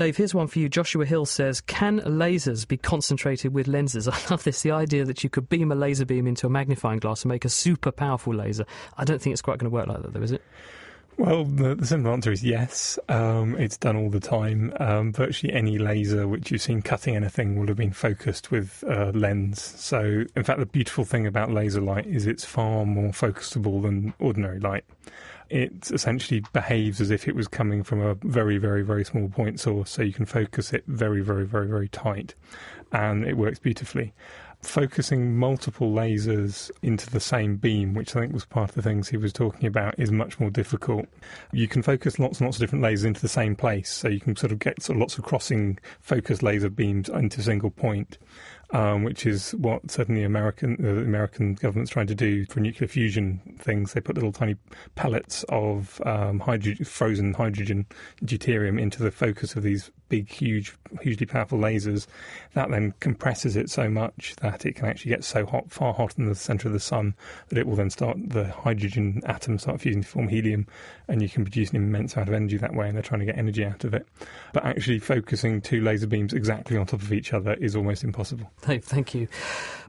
Dave, here's one for you. Joshua Hill says, can lasers be concentrated with lenses? I love this, the idea that you could beam a laser beam into a magnifying glass and make a super powerful laser. I don't think it's quite going to work like that, though, is it? Well, the simple answer is yes. It's done all the time. Virtually any laser which you've seen cutting anything will have been focused with a lens. So, in fact, the beautiful thing about laser light is it's far more focusable than ordinary light. It essentially behaves as if it was coming from a very, very, very small point source, so you can focus it very, very, very, very tight, and it works beautifully. Focusing multiple lasers into the same beam, which I think was part of the things he was talking about, is much more difficult. You can focus lots and lots of different lasers into the same place, so you can sort of get lots of crossing focus laser beams into a single point. Which is what certainly the American government's trying to do for nuclear fusion things. They put little tiny pellets of frozen hydrogen, deuterium, into the focus of these big, hugely powerful lasers. That then compresses it so much that it can actually get so hot, far hotter than the centre of the sun, that it will then the hydrogen atoms start fusing to form helium, and you can produce an immense amount of energy that way, and they're trying to get energy out of it. But actually focusing two laser beams exactly on top of each other is almost impossible. Dave, thank you.